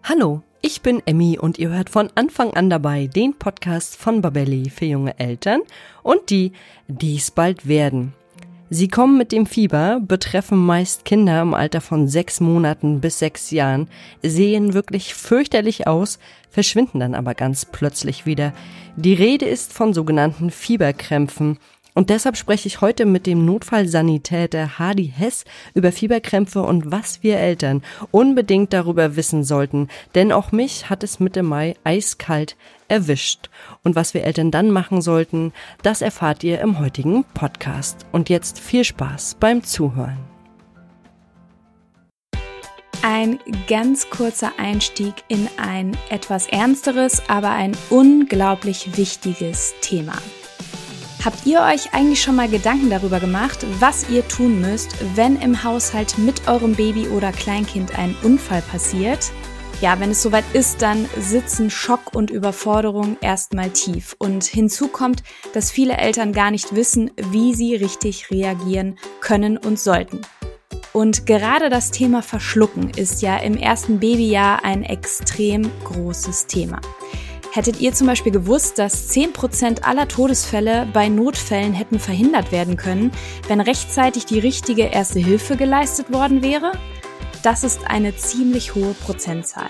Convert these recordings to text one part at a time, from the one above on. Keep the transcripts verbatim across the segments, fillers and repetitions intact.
Hallo, ich bin Emmy und ihr hört von Anfang an dabei den Podcast von Babelli für junge Eltern und die, die es bald werden. Sie kommen mit dem Fieber, betreffen meist Kinder im Alter von sechs Monaten bis sechs Jahren, sehen wirklich fürchterlich aus, verschwinden dann aber ganz plötzlich wieder. Die Rede ist von sogenannten Fieberkrämpfen. Und deshalb spreche ich heute mit dem Notfallsanitäter Hardy Hess über Fieberkrämpfe und was wir Eltern unbedingt darüber wissen sollten. Denn auch mich hat es Mitte Mai eiskalt erwischt. Und was wir Eltern dann machen sollten, das erfahrt ihr im heutigen Podcast. Und jetzt viel Spaß beim Zuhören. Ein ganz kurzer Einstieg in ein etwas ernsteres, aber ein unglaublich wichtiges Thema. Habt ihr euch eigentlich schon mal Gedanken darüber gemacht, was ihr tun müsst, wenn im Haushalt mit eurem Baby oder Kleinkind ein Unfall passiert? Ja, wenn es soweit ist, dann sitzen Schock und Überforderung erstmal tief. Und hinzu kommt, dass viele Eltern gar nicht wissen, wie sie richtig reagieren können und sollten. Und gerade das Thema Verschlucken ist ja im ersten Babyjahr ein extrem großes Thema. Hättet ihr zum Beispiel gewusst, dass zehn Prozent aller Todesfälle bei Notfällen hätten verhindert werden können, wenn rechtzeitig die richtige Erste Hilfe geleistet worden wäre? Das ist eine ziemlich hohe Prozentzahl.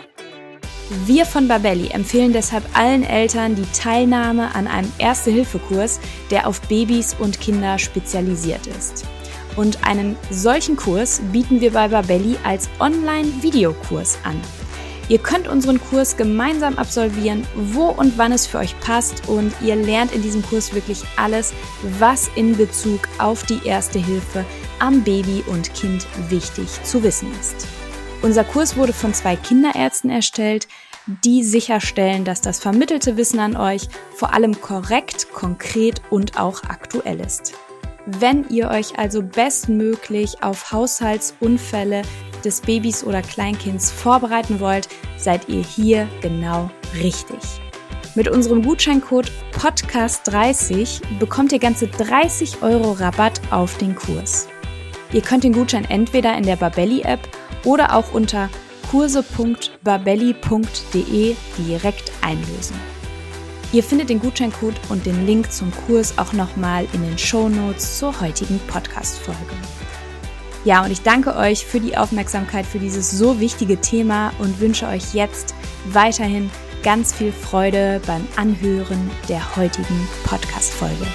Wir von Babelli empfehlen deshalb allen Eltern die Teilnahme an einem Erste-Hilfe-Kurs, der auf Babys und Kinder spezialisiert ist. Und einen solchen Kurs bieten wir bei Babelli als Online-Videokurs an. Ihr könnt unseren Kurs gemeinsam absolvieren, wo und wann es für euch passt, und ihr lernt in diesem Kurs wirklich alles, was in Bezug auf die Erste Hilfe am Baby und Kind wichtig zu wissen ist. Unser Kurs wurde von zwei Kinderärzten erstellt, die sicherstellen, dass das vermittelte Wissen an euch vor allem korrekt, konkret und auch aktuell ist. Wenn ihr euch also bestmöglich auf Haushaltsunfälle des Babys oder Kleinkinds vorbereiten wollt, seid ihr hier genau richtig. Mit unserem Gutscheincode Podcast dreißig bekommt ihr ganze dreißig Euro Rabatt auf den Kurs. Ihr könnt den Gutschein entweder in der Babelli-App oder auch unter kurse punkt babelli punkt de direkt einlösen. Ihr findet den Gutscheincode und den Link zum Kurs auch nochmal in den Shownotes zur heutigen Podcast-Folge. Ja, und ich danke euch für die Aufmerksamkeit für dieses so wichtige Thema und wünsche euch jetzt weiterhin ganz viel Freude beim Anhören der heutigen Podcast-Folge.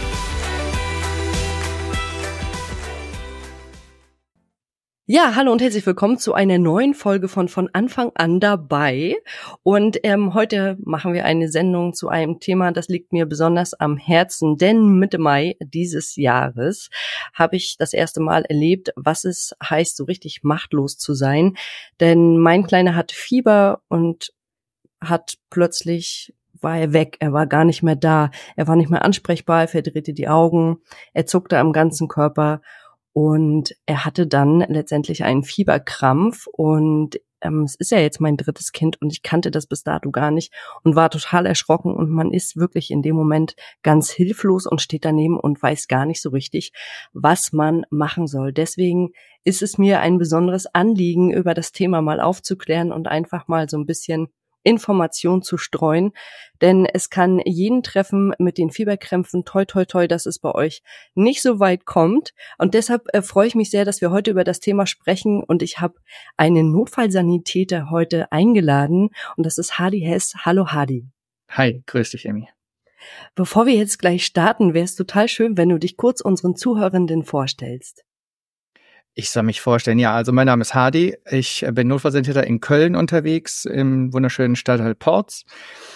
Ja, hallo und herzlich willkommen zu einer neuen Folge von von Anfang an dabei. Und ähm, heute machen wir eine Sendung zu einem Thema, das liegt mir besonders am Herzen, denn Mitte Mai dieses Jahres habe ich das erste Mal erlebt, was es heißt, so richtig machtlos zu sein. Denn mein Kleiner hat Fieber und hat plötzlich war er weg, er war gar nicht mehr da, er war nicht mehr ansprechbar, er verdrehte die Augen, er zuckte am ganzen Körper. Und er hatte dann letztendlich einen Fieberkrampf und ähm, es ist ja jetzt mein drittes Kind und ich kannte das bis dato gar nicht und war total erschrocken, und man ist wirklich in dem Moment ganz hilflos und steht daneben und weiß gar nicht so richtig, was man machen soll. Deswegen ist es mir ein besonderes Anliegen, über das Thema mal aufzuklären und einfach mal so ein bisschen Information zu streuen, denn es kann jeden treffen mit den Fieberkrämpfen. Toi, toi, toi, dass es bei euch nicht so weit kommt. Und deshalb äh, freue ich mich sehr, dass wir heute über das Thema sprechen, und ich habe einen Notfallsanitäter heute eingeladen, und das ist Hardy Hess. Hallo Hardy. Hi, grüß dich, Emmy. Bevor wir jetzt gleich starten, wäre es total schön, wenn du dich kurz unseren Zuhörenden vorstellst. Ich soll mich vorstellen. Ja, also mein Name ist Hardy. Ich bin Notfallsanitäter in Köln unterwegs, im wunderschönen Stadtteil Porz.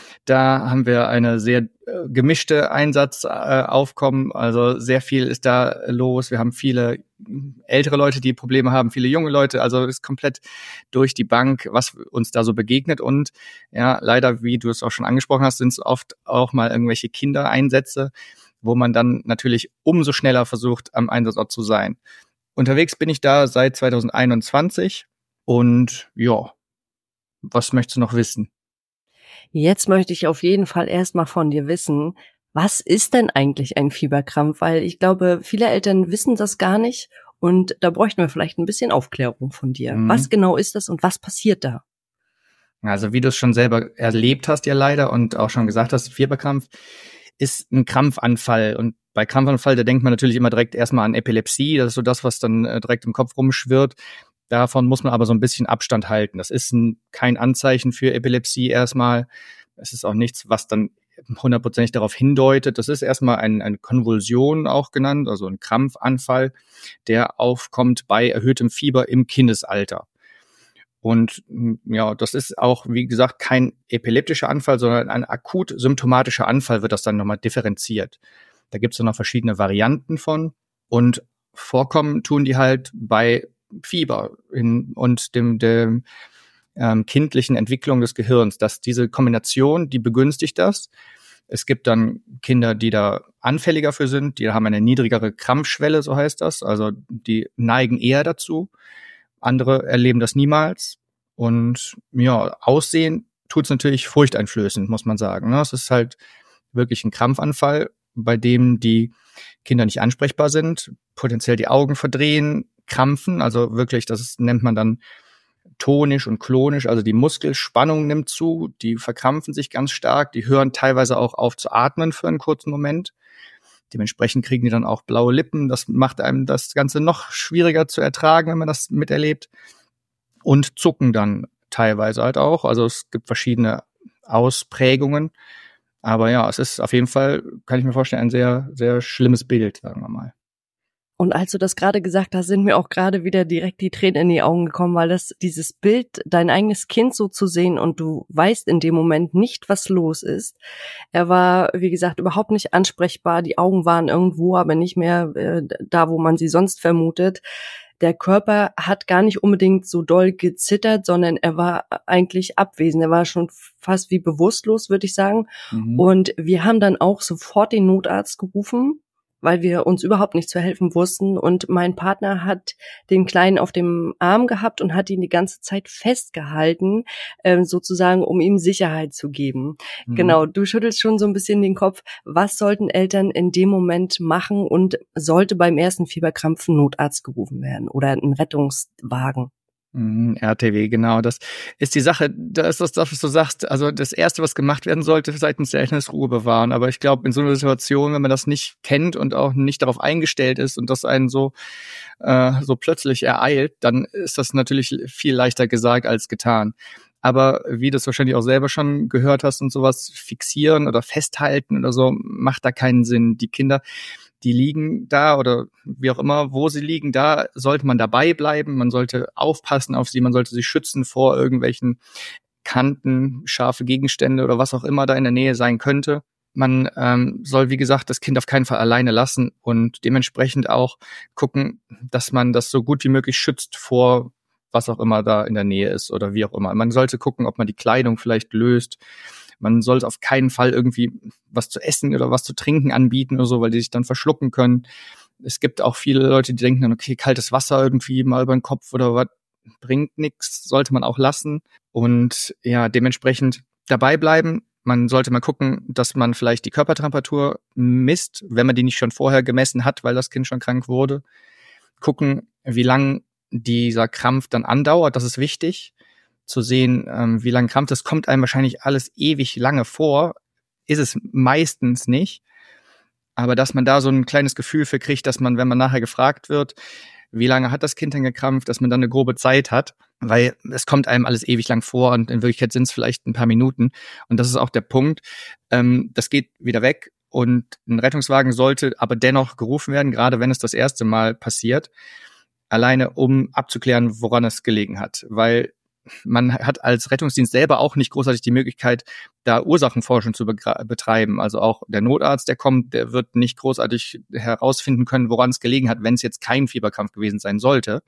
Da haben wir eine sehr äh, gemischte Einsatzaufkommen. Äh, also sehr viel ist da los. Wir haben viele ältere Leute, die Probleme haben, viele junge Leute. Also ist komplett durch die Bank, was uns da so begegnet. Und ja, leider, wie du es auch schon angesprochen hast, sind es oft auch mal irgendwelche Kindereinsätze, wo man dann natürlich umso schneller versucht, am Einsatzort zu sein. Unterwegs bin ich da seit zwanzig einundzwanzig und ja, was möchtest du noch wissen? Jetzt möchte ich auf jeden Fall erstmal von dir wissen, was ist denn eigentlich ein Fieberkrampf? Weil ich glaube, viele Eltern wissen das gar nicht, und da bräuchten wir vielleicht ein bisschen Aufklärung von dir. Mhm. Was genau ist das und was passiert da? Also wie du es schon selber erlebt hast ja leider und auch schon gesagt hast, Fieberkrampf ist ein Krampfanfall. Und bei Krampfanfall, da denkt man natürlich immer direkt erstmal an Epilepsie. Das ist so das, was dann äh, direkt im Kopf rumschwirrt. Davon muss man aber so ein bisschen Abstand halten. Das ist ein, kein Anzeichen für Epilepsie erstmal. Es ist auch nichts, was dann hundertprozentig darauf hindeutet. Das ist erstmal ein, eine Konvulsion auch genannt, also ein Krampfanfall, der aufkommt bei erhöhtem Fieber im Kindesalter. Und ja, das ist auch, wie gesagt, kein epileptischer Anfall, sondern ein akut symptomatischer Anfall wird das dann nochmal differenziert. Da gibt es dann noch verschiedene Varianten von und vorkommen tun die halt bei Fieber in, und dem, dem ähm, kindlichen Entwicklung des Gehirns. Dass diese Kombination, die begünstigt das. Es gibt dann Kinder, die da anfälliger für sind, die haben eine niedrigere Krampfschwelle, so heißt das, also die neigen eher dazu. Andere erleben das niemals. Und ja, Aussehen tut's natürlich furchteinflößend, muss man sagen. Es ist halt wirklich ein Krampfanfall, bei dem die Kinder nicht ansprechbar sind, potenziell die Augen verdrehen, krampfen, also wirklich, das nennt man dann tonisch und klonisch, also die Muskelspannung nimmt zu, die verkrampfen sich ganz stark, die hören teilweise auch auf zu atmen für einen kurzen Moment. Dementsprechend kriegen die dann auch blaue Lippen. Das macht einem das Ganze noch schwieriger zu ertragen, wenn man das miterlebt. Und zucken dann teilweise halt auch. Also es gibt verschiedene Ausprägungen. Aber ja, es ist auf jeden Fall, kann ich mir vorstellen, ein sehr, sehr schlimmes Bild, sagen wir mal. Und als du das gerade gesagt hast, sind mir auch gerade wieder direkt die Tränen in die Augen gekommen, weil das dieses Bild, dein eigenes Kind so zu sehen und du weißt in dem Moment nicht, was los ist. Er war, wie gesagt, überhaupt nicht ansprechbar. Die Augen waren irgendwo, aber nicht mehr äh, da, wo man sie sonst vermutet. Der Körper hat gar nicht unbedingt so doll gezittert, sondern er war eigentlich abwesend. Er war schon fast wie bewusstlos, würde ich sagen. Mhm. Und wir haben dann auch sofort den Notarzt gerufen, weil wir uns überhaupt nicht zu helfen wussten. Und mein Partner hat den Kleinen auf dem Arm gehabt und hat ihn die ganze Zeit festgehalten, äh, sozusagen, um ihm Sicherheit zu geben. Mhm. Genau, du schüttelst schon so ein bisschen den Kopf. Was sollten Eltern in dem Moment machen und sollte beim ersten Fieberkrampf ein Notarzt gerufen werden oder ein Rettungswagen? R T W, genau. Das ist die Sache, das ist das, was du sagst. Also das Erste, was gemacht werden sollte seitens der Eltern, ist Ruhe bewahren. Aber ich glaube, in so einer Situation, wenn man das nicht kennt und auch nicht darauf eingestellt ist und das einen so äh, so plötzlich ereilt, dann ist das natürlich viel leichter gesagt als getan. Aber wie du es wahrscheinlich auch selber schon gehört hast und sowas, fixieren oder festhalten oder so, macht da keinen Sinn. Die Kinder, die liegen da oder wie auch immer, wo sie liegen, da sollte man dabei bleiben. Man sollte aufpassen auf sie, man sollte sie schützen vor irgendwelchen Kanten, scharfe Gegenstände oder was auch immer da in der Nähe sein könnte. Man ähm, soll, wie gesagt, das Kind auf keinen Fall alleine lassen und dementsprechend auch gucken, dass man das so gut wie möglich schützt vor was auch immer da in der Nähe ist oder wie auch immer. Man sollte gucken, ob man die Kleidung vielleicht löst. Man sollte auf keinen Fall irgendwie was zu essen oder was zu trinken anbieten oder so, weil die sich dann verschlucken können. Es gibt auch viele Leute, die denken dann, okay, kaltes Wasser irgendwie mal über den Kopf oder was, bringt nichts, sollte man auch lassen. Und ja, dementsprechend dabei bleiben. Man sollte mal gucken, dass man vielleicht die Körpertemperatur misst, wenn man die nicht schon vorher gemessen hat, weil das Kind schon krank wurde. Gucken, wie lang dieser Krampf dann andauert, das ist wichtig, zu sehen, ähm, wie lange Krampf, das kommt einem wahrscheinlich alles ewig lange vor, ist es meistens nicht, aber dass man da so ein kleines Gefühl für kriegt, dass man, wenn man nachher gefragt wird, wie lange hat das Kind denn gekrampft, dass man dann eine grobe Zeit hat, weil es kommt einem alles ewig lang vor und in Wirklichkeit sind es vielleicht ein paar Minuten und das ist auch der Punkt, ähm, das geht wieder weg und ein Rettungswagen sollte aber dennoch gerufen werden, gerade wenn es das erste Mal passiert, alleine um abzuklären, woran es gelegen hat. Weil man hat als Rettungsdienst selber auch nicht großartig die Möglichkeit, da Ursachenforschung zu betreiben. Also auch der Notarzt, der kommt, der wird nicht großartig herausfinden können, woran es gelegen hat, wenn es jetzt kein Fieberkrampf gewesen sein sollte.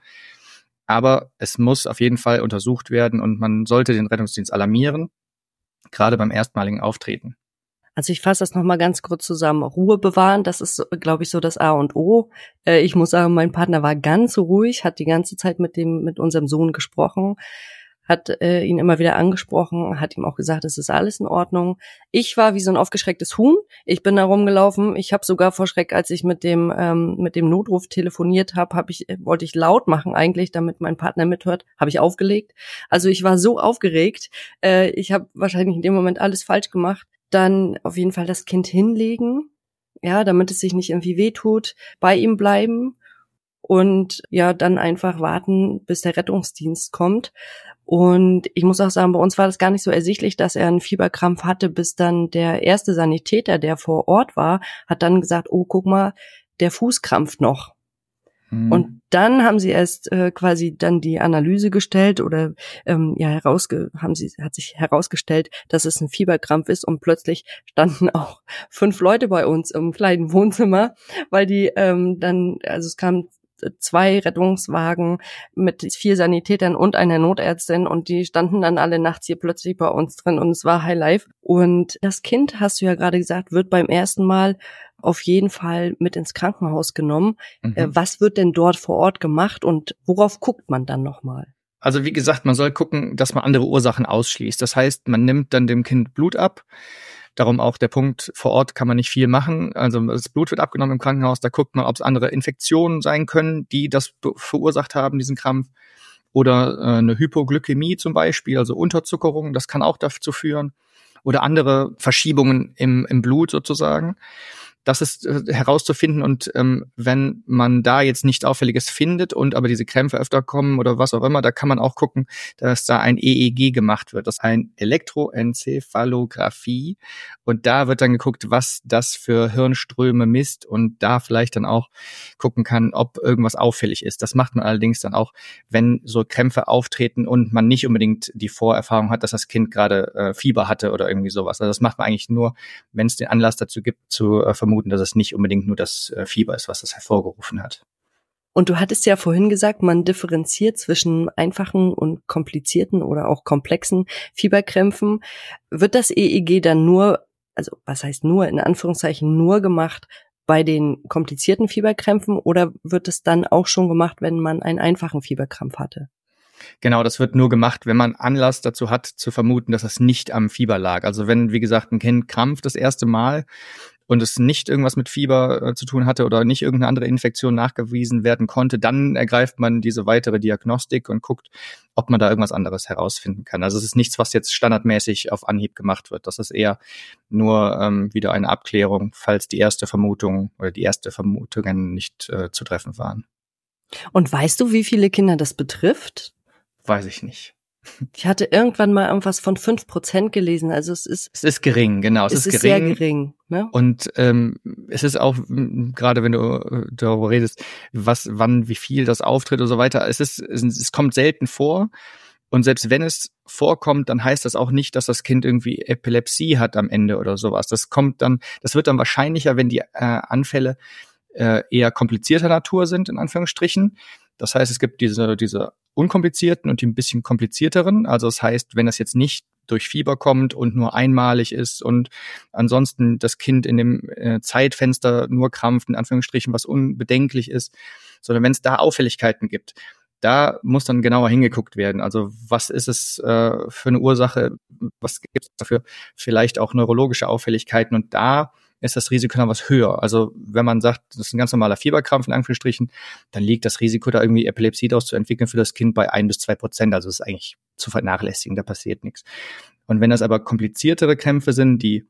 Aber es muss auf jeden Fall untersucht werden und man sollte den Rettungsdienst alarmieren, gerade beim erstmaligen Auftreten. Also ich fasse das nochmal ganz kurz zusammen. Ruhe bewahren, das ist, glaube ich, so das A und O. Äh, ich muss sagen, mein Partner war ganz ruhig, hat die ganze Zeit mit dem, mit unserem Sohn gesprochen, hat äh, ihn immer wieder angesprochen, hat ihm auch gesagt, es ist alles in Ordnung. Ich war wie so ein aufgeschrecktes Huhn. Ich bin da rumgelaufen. Ich habe sogar vor Schreck, als ich mit dem ähm, mit dem Notruf telefoniert habe, hab ich wollte ich laut machen eigentlich, damit mein Partner mithört, habe ich aufgelegt. Also ich war so aufgeregt. Äh, ich habe wahrscheinlich in dem Moment alles falsch gemacht. Dann auf jeden Fall das Kind hinlegen, ja, damit es sich nicht irgendwie wehtut, bei ihm bleiben und ja, dann einfach warten, bis der Rettungsdienst kommt. Und ich muss auch sagen, bei uns war das gar nicht so ersichtlich, dass er einen Fieberkrampf hatte, bis dann der erste Sanitäter, der vor Ort war, hat dann gesagt, oh, guck mal, der Fuß krampft noch. Mhm. Und dann haben sie erst äh, quasi dann die Analyse gestellt oder ähm, ja herausge haben sie hat sich herausgestellt, dass es ein Fieberkrampf ist, und plötzlich standen auch fünf Leute bei uns im kleinen Wohnzimmer, weil die ähm, dann also es kam zwei Rettungswagen mit vier Sanitätern und einer Notärztin, und die standen dann alle nachts hier plötzlich bei uns drin, und es war Highlife. Und das Kind, hast du ja gerade gesagt, wird beim ersten Mal auf jeden Fall mit ins Krankenhaus genommen. Mhm. Äh, was wird denn dort vor Ort gemacht und worauf guckt man dann nochmal? Also wie gesagt, man soll gucken, dass man andere Ursachen ausschließt. Das heißt, man nimmt dann dem Kind Blut ab. Darum auch der Punkt, vor Ort kann man nicht viel machen. Also das Blut wird abgenommen im Krankenhaus, da guckt man, ob es andere Infektionen sein können, die das verursacht haben, diesen Krampf. Oder äh, eine Hypoglykämie zum Beispiel, also Unterzuckerung, das kann auch dazu führen. Oder andere Verschiebungen im, im Blut sozusagen. Das ist äh, herauszufinden, und ähm, wenn man da jetzt nicht Auffälliges findet und aber diese Krämpfe öfter kommen oder was auch immer, da kann man auch gucken, dass da ein E E G gemacht wird. Das ist ein Elektroenzephalographie, und da wird dann geguckt, was das für Hirnströme misst, und da vielleicht dann auch gucken kann, ob irgendwas auffällig ist. Das macht man allerdings dann auch, wenn so Krämpfe auftreten und man nicht unbedingt die Vorerfahrung hat, dass das Kind gerade äh, Fieber hatte oder irgendwie sowas. Also das macht man eigentlich nur, wenn es den Anlass dazu gibt, zu äh, vermuten, dass es nicht unbedingt nur das äh, Fieber ist, was das hervorgerufen hat. Und du hattest ja vorhin gesagt, man differenziert zwischen einfachen und komplizierten oder auch komplexen Fieberkrämpfen. Wird das E E G dann nur, also was heißt nur, in Anführungszeichen nur gemacht bei den komplizierten Fieberkrämpfen, oder wird es dann auch schon gemacht, wenn man einen einfachen Fieberkrampf hatte? Genau, das wird nur gemacht, wenn man Anlass dazu hat, zu vermuten, dass es nicht am Fieber lag. Also wenn, wie gesagt, ein Kind krampft das erste Mal und es nicht irgendwas mit Fieber äh, zu tun hatte oder nicht irgendeine andere Infektion nachgewiesen werden konnte, dann ergreift man diese weitere Diagnostik und guckt, ob man da irgendwas anderes herausfinden kann. Also es ist nichts, was jetzt standardmäßig auf Anhieb gemacht wird. Das ist eher nur ähm, wieder eine Abklärung, falls die erste Vermutung oder die erste Vermutungen nicht äh, zu treffen waren. Und weißt du, wie viele Kinder das betrifft? Weiß ich nicht. Ich hatte irgendwann mal irgendwas von fünf Prozent gelesen, also es ist... Es ist gering, genau. Es, es ist, ist gering. sehr gering. Ne? Und ähm, es ist auch, gerade wenn du äh, darüber redest, was, wann, wie viel das auftritt und so weiter, es ist, es, es kommt selten vor. Und selbst wenn es vorkommt, dann heißt das auch nicht, dass das Kind irgendwie Epilepsie hat am Ende oder sowas. Das kommt dann, das wird dann wahrscheinlicher, wenn die äh, Anfälle äh, eher komplizierter Natur sind, in Anführungsstrichen. Das heißt, es gibt diese, diese unkomplizierten und die ein bisschen komplizierteren. Also das heißt, wenn das jetzt nicht durch Fieber kommt und nur einmalig ist und ansonsten das Kind in dem äh, Zeitfenster nur krampft, in Anführungsstrichen, was unbedenklich ist, sondern wenn es da Auffälligkeiten gibt, da muss dann genauer hingeguckt werden. Also was ist es äh, für eine Ursache, was gibt es dafür, vielleicht auch neurologische Auffälligkeiten, und da ist das Risiko dann was höher. Also wenn man sagt, das ist ein ganz normaler Fieberkrampf in Anführungsstrichen, dann liegt das Risiko, da irgendwie Epilepsie daraus zu entwickeln für das Kind bei ein bis zwei Prozent. Also das ist eigentlich zu vernachlässigen, da passiert nichts. Und wenn das aber kompliziertere Krämpfe sind, die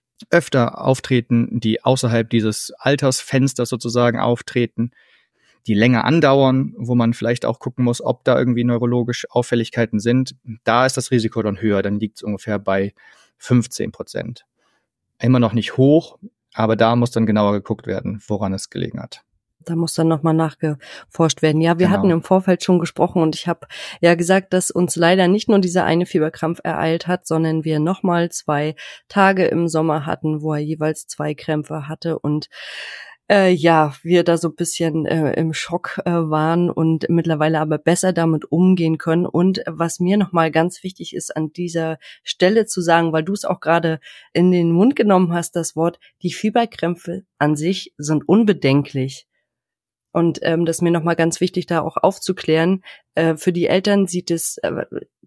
öfter auftreten, die außerhalb dieses Altersfensters sozusagen auftreten, die länger andauern, wo man vielleicht auch gucken muss, ob da irgendwie neurologische Auffälligkeiten sind, da ist das Risiko dann höher. Dann liegt es ungefähr bei fünfzehn Prozent. Immer noch nicht hoch, aber da muss dann genauer geguckt werden, woran es gelegen hat. Da muss dann nochmal nachgeforscht werden. Ja, wir genau. hatten im Vorfeld schon gesprochen, und ich habe ja gesagt, dass uns leider nicht nur dieser eine Fieberkrampf ereilt hat, sondern wir nochmal zwei Tage im Sommer hatten, wo er jeweils zwei Krämpfe hatte, und Äh, ja, wir da so ein bisschen äh, im Schock äh, waren und mittlerweile aber besser damit umgehen können. Und was mir nochmal ganz wichtig ist, an dieser Stelle zu sagen, weil du es auch gerade in den Mund genommen hast, das Wort, die Fieberkrämpfe an sich sind unbedenklich. Und ähm, das ist mir nochmal ganz wichtig, da auch aufzuklären. Äh, für die Eltern sieht es äh,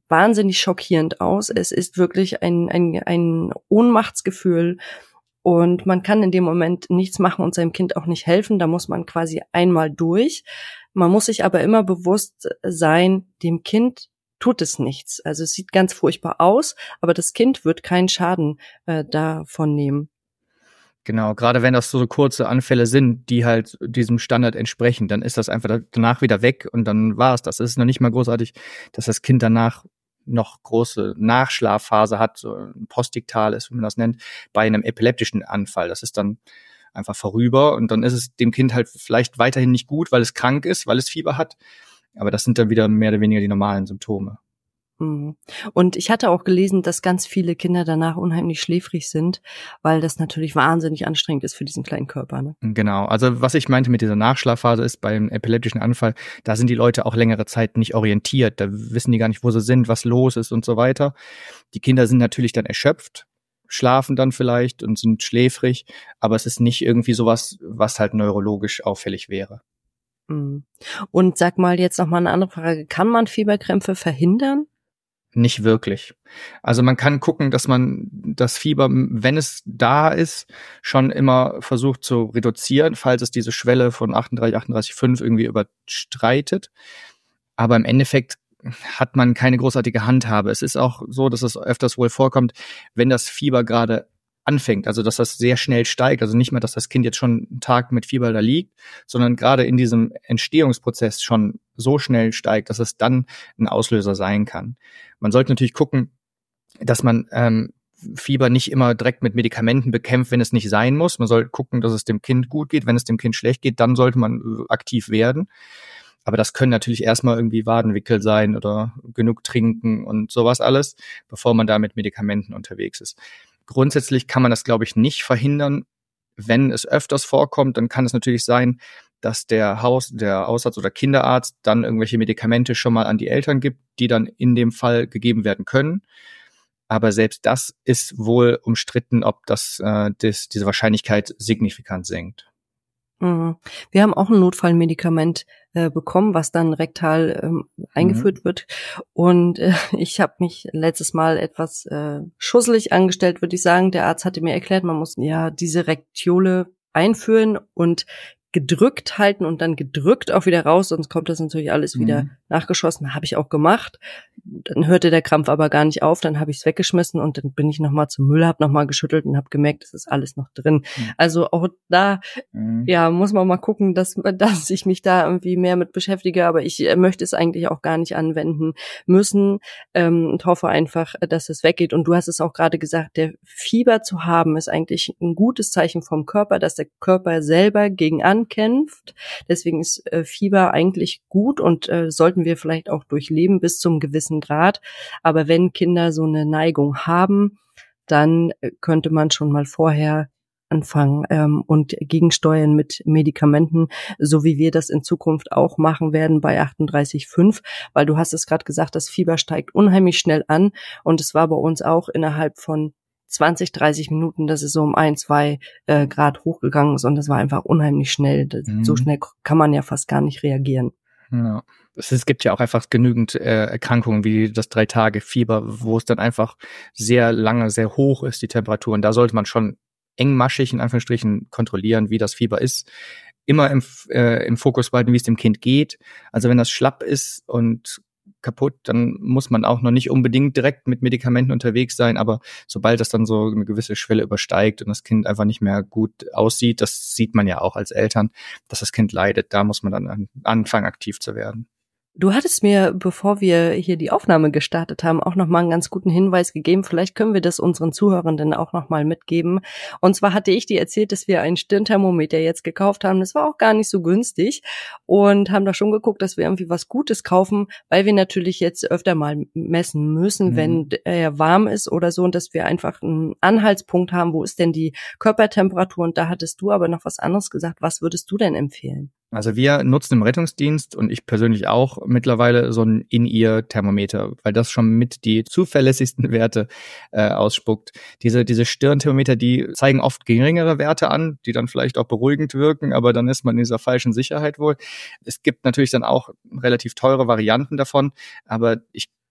wahnsinnig schockierend aus. Es ist wirklich ein, ein, ein Ohnmachtsgefühl und man kann in dem Moment nichts machen und seinem Kind auch nicht helfen. Da muss man quasi einmal durch. Man muss sich aber immer bewusst sein, dem Kind tut es nichts. Also es sieht ganz furchtbar aus, aber das Kind wird keinen Schaden äh, davon nehmen. Genau, gerade wenn das so kurze Anfälle sind, die halt diesem Standard entsprechen, dann ist das einfach danach wieder weg und dann war es das. Es ist noch nicht mal großartig, dass das Kind danach noch große Nachschlafphase hat, so ein postiktal ist, wie man das nennt, bei einem epileptischen Anfall. Das ist dann einfach vorüber und dann ist es dem Kind halt vielleicht weiterhin nicht gut, weil es krank ist, weil es Fieber hat. Aber das sind dann wieder mehr oder weniger die normalen Symptome. Und ich hatte auch gelesen, dass ganz viele Kinder danach unheimlich schläfrig sind, weil das natürlich wahnsinnig anstrengend ist für diesen kleinen Körper. Ne? Genau, also was ich meinte mit dieser Nachschlafphase ist beim epileptischen Anfall, da sind die Leute auch längere Zeit nicht orientiert, da wissen die gar nicht, wo sie sind, was los ist und so weiter. Die Kinder sind natürlich dann erschöpft, schlafen dann vielleicht und sind schläfrig, aber es ist nicht irgendwie sowas, was halt neurologisch auffällig wäre. Und sag mal jetzt noch mal eine andere Frage, kann man Fieberkrämpfe verhindern? Nicht wirklich. Also man kann gucken, dass man das Fieber, wenn es da ist, schon immer versucht zu reduzieren, falls es diese Schwelle von achtunddreißig, achtunddreißig Komma fünf irgendwie überstreitet. Aber im Endeffekt hat man keine großartige Handhabe. Es ist auch so, dass es öfters wohl vorkommt, wenn das Fieber gerade anfängt, also dass das sehr schnell steigt, also nicht mehr, dass das Kind jetzt schon einen Tag mit Fieber da liegt, sondern gerade in diesem Entstehungsprozess schon so schnell steigt, dass es dann ein Auslöser sein kann. Man sollte natürlich gucken, dass man ähm, Fieber nicht immer direkt mit Medikamenten bekämpft, wenn es nicht sein muss. Man sollte gucken, dass es dem Kind gut geht. Wenn es dem Kind schlecht geht, dann sollte man aktiv werden. Aber das können natürlich erstmal irgendwie Wadenwickel sein oder genug trinken und sowas alles, bevor man da mit Medikamenten unterwegs ist. Grundsätzlich kann man das, glaube ich, nicht verhindern. Wenn es öfters vorkommt, dann kann es natürlich sein, dass der Haus, der Hausarzt oder Kinderarzt dann irgendwelche Medikamente schon mal an die Eltern gibt, die dann in dem Fall gegeben werden können. Aber selbst das ist wohl umstritten, ob das, äh, das diese Wahrscheinlichkeit signifikant senkt. Wir haben auch ein Notfallmedikament äh, bekommen, was dann rektal ähm, eingeführt mhm. wird. Und äh, ich habe mich letztes Mal etwas äh, schusselig angestellt, würde ich sagen. Der Arzt hatte mir erklärt, man muss ja diese Rektiole einführen und gedrückt halten und dann gedrückt auch wieder raus, sonst kommt das natürlich alles mhm. wieder nachgeschossen. Habe ich auch gemacht. Dann hörte der Krampf aber gar nicht auf, dann habe ich es weggeschmissen und dann bin ich nochmal zum Müll, habe nochmal geschüttelt und habe gemerkt, es ist alles noch drin. Mhm. Also auch da mhm. ja muss man mal gucken, dass, dass ich mich da irgendwie mehr mit beschäftige, aber ich äh, möchte es eigentlich auch gar nicht anwenden müssen ähm, und hoffe einfach, dass es weggeht. Und du hast es auch gerade gesagt, der Fieber zu haben ist eigentlich ein gutes Zeichen vom Körper, dass der Körper selber gegen ankämpft. Deswegen ist äh, Fieber eigentlich gut und äh, sollten wir vielleicht auch durchleben bis zum gewissen Grad. Aber wenn Kinder so eine Neigung haben, dann könnte man schon mal vorher anfangen ähm, und gegensteuern mit Medikamenten, so wie wir das in Zukunft auch machen werden bei achtunddreißig Komma fünf, weil du hast es gerade gesagt, das Fieber steigt unheimlich schnell an und es war bei uns auch innerhalb von zwanzig, dreißig Minuten, dass es so um ein, zwei äh, Grad hochgegangen ist und das war einfach unheimlich schnell. Das, mhm. So schnell kann man ja fast gar nicht reagieren. Ja. Es, es gibt ja auch einfach genügend äh, Erkrankungen wie das Drei-Tage-Fieber, wo es dann einfach sehr lange, sehr hoch ist, die Temperatur. Und da sollte man schon engmaschig in Anführungsstrichen kontrollieren, wie das Fieber ist. Immer im, äh, im Fokus behalten, wie es dem Kind geht. Also wenn das schlapp ist und kaputt, dann muss man auch noch nicht unbedingt direkt mit Medikamenten unterwegs sein, aber sobald das dann so eine gewisse Schwelle übersteigt und das Kind einfach nicht mehr gut aussieht, das sieht man ja auch als Eltern, dass das Kind leidet, da muss man dann anfangen, aktiv zu werden. Du hattest mir, bevor wir hier die Aufnahme gestartet haben, auch nochmal einen ganz guten Hinweis gegeben. Vielleicht können wir das unseren Zuhörenden auch nochmal mitgeben. Und zwar hatte ich dir erzählt, dass wir ein Stirnthermometer jetzt gekauft haben. Das war auch gar nicht so günstig und haben da schon geguckt, dass wir irgendwie was Gutes kaufen, weil wir natürlich jetzt öfter mal messen müssen, mhm. wenn er warm ist oder so und dass wir einfach einen Anhaltspunkt haben, wo ist denn die Körpertemperatur? Und da hattest du aber noch was anderes gesagt. Was würdest du denn empfehlen? Also wir nutzen im Rettungsdienst und ich persönlich auch mittlerweile so ein In-Ear-Thermometer, weil das schon mit die zuverlässigsten Werte äh, ausspuckt. Diese diese Stirnthermometer, die zeigen oft geringere Werte an, die dann vielleicht auch beruhigend wirken, aber dann ist man in dieser falschen Sicherheit wohl. Es gibt natürlich dann auch relativ teure Varianten davon, aber ich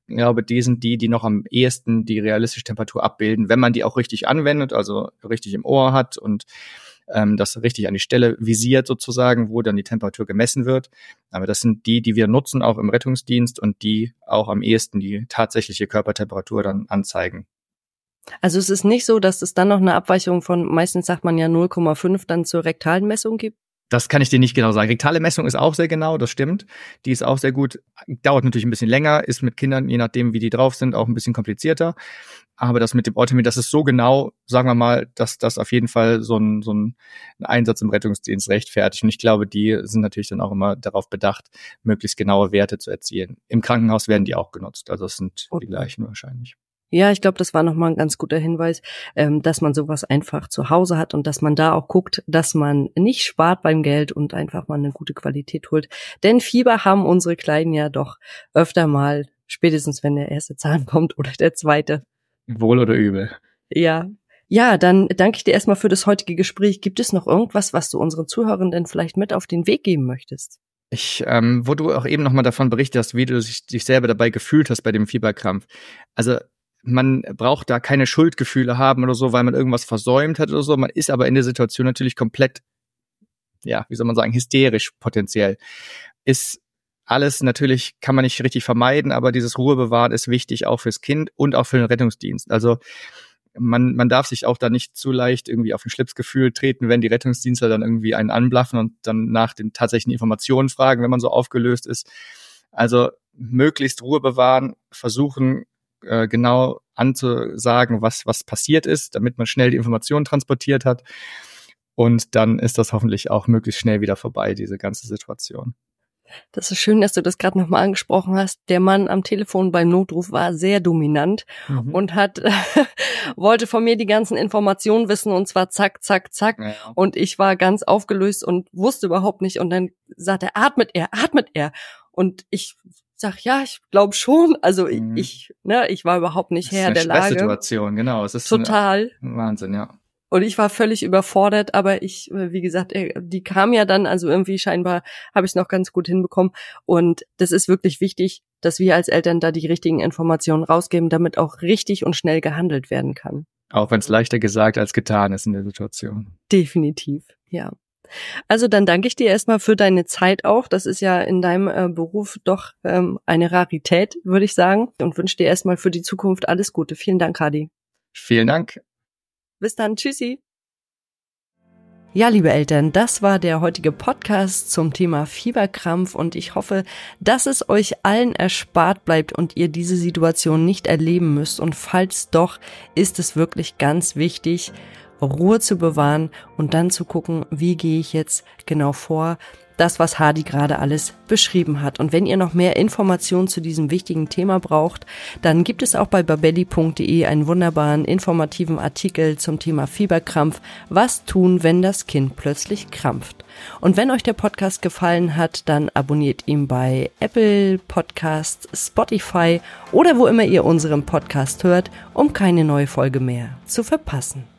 Ich glaube, die sind die, die noch am ehesten die realistische Temperatur abbilden, wenn man die auch richtig anwendet, also richtig im Ohr hat und ähm, das richtig an die Stelle visiert sozusagen, wo dann die Temperatur gemessen wird. Aber das sind die, die wir nutzen, auch im Rettungsdienst und die auch am ehesten die tatsächliche Körpertemperatur dann anzeigen. Also es ist nicht so, dass es dann noch eine Abweichung von, meistens sagt man ja null Komma fünf dann zur rektalen Messung gibt? Das kann ich dir nicht genau sagen. Rektale Messung ist auch sehr genau, das stimmt. Die ist auch sehr gut. Dauert natürlich ein bisschen länger, ist mit Kindern, je nachdem wie die drauf sind, auch ein bisschen komplizierter. Aber das mit dem Orthometer, das ist so genau, sagen wir mal, dass das auf jeden Fall so ein, so ein Einsatz im Rettungsdienst rechtfertigt. Und ich glaube, die sind natürlich dann auch immer darauf bedacht, möglichst genaue Werte zu erzielen. Im Krankenhaus werden die auch genutzt. Also es sind okay. Die gleichen wahrscheinlich. Ja, ich glaube, das war nochmal ein ganz guter Hinweis, ähm, dass man sowas einfach zu Hause hat und dass man da auch guckt, dass man nicht spart beim Geld und einfach mal eine gute Qualität holt. Denn Fieber haben unsere Kleinen ja doch öfter mal, spätestens wenn der erste Zahn kommt oder der zweite. Wohl oder übel. Ja. Ja, dann danke ich dir erstmal für das heutige Gespräch. Gibt es noch irgendwas, was du unseren Zuhörenden vielleicht mit auf den Weg geben möchtest? Ich, ähm, wo du auch eben nochmal davon berichtet hast, wie du dich, dich selber dabei gefühlt hast bei dem Fieberkrampf. Also man braucht da keine Schuldgefühle haben oder so, weil man irgendwas versäumt hat oder so. Man ist aber in der Situation natürlich komplett, ja, wie soll man sagen, hysterisch potenziell. Ist alles natürlich, kann man nicht richtig vermeiden, aber dieses Ruhebewahren ist wichtig auch fürs Kind und auch für den Rettungsdienst. Also man man darf sich auch da nicht zu leicht irgendwie auf den Schlipsgefühl treten, wenn die Rettungsdienstler dann irgendwie einen anblaffen und dann nach den tatsächlichen Informationen fragen, wenn man so aufgelöst ist. Also möglichst Ruhe bewahren, versuchen, genau anzusagen, was was passiert ist, damit man schnell die Informationen transportiert hat. Und dann ist das hoffentlich auch möglichst schnell wieder vorbei, diese ganze Situation. Das ist schön, dass du das gerade nochmal angesprochen hast. Der Mann am Telefon beim Notruf war sehr dominant mhm. und hat wollte von mir die ganzen Informationen wissen und zwar zack, zack, zack. Ja. Und ich war ganz aufgelöst und wusste überhaupt nicht. Und dann sagt er, atmet er, atmet er. Und ich sag, ja, ich glaube schon. Also mhm. ich, ne, ich war überhaupt nicht Herr der Lage. Das ist eine Stresssituation, genau. Es ist total eine, Wahnsinn, ja. Und ich war völlig überfordert, aber ich, wie gesagt, die kam ja dann, also irgendwie scheinbar habe ich es noch ganz gut hinbekommen. Und das ist wirklich wichtig, dass wir als Eltern da die richtigen Informationen rausgeben, damit auch richtig und schnell gehandelt werden kann. Auch wenn es leichter gesagt als getan ist in der Situation. Definitiv, ja. Also dann danke ich dir erstmal für deine Zeit auch. Das ist ja in deinem äh, Beruf doch ähm, eine Rarität, würde ich sagen. Und wünsche dir erstmal für die Zukunft alles Gute. Vielen Dank, Hadi. Vielen Dank. Bis dann, tschüssi. Ja, liebe Eltern, das war der heutige Podcast zum Thema Fieberkrampf und ich hoffe, dass es euch allen erspart bleibt und ihr diese Situation nicht erleben müsst. Und falls doch, ist es wirklich ganz wichtig, Ruhe zu bewahren und dann zu gucken, wie gehe ich jetzt genau vor. Das, was Hadi gerade alles beschrieben hat. Und wenn ihr noch mehr Informationen zu diesem wichtigen Thema braucht, dann gibt es auch bei babelli punkt de einen wunderbaren informativen Artikel zum Thema Fieberkrampf. Was tun, wenn das Kind plötzlich krampft? Und wenn euch der Podcast gefallen hat, dann abonniert ihn bei Apple Podcasts, Spotify oder wo immer ihr unseren Podcast hört, um keine neue Folge mehr zu verpassen.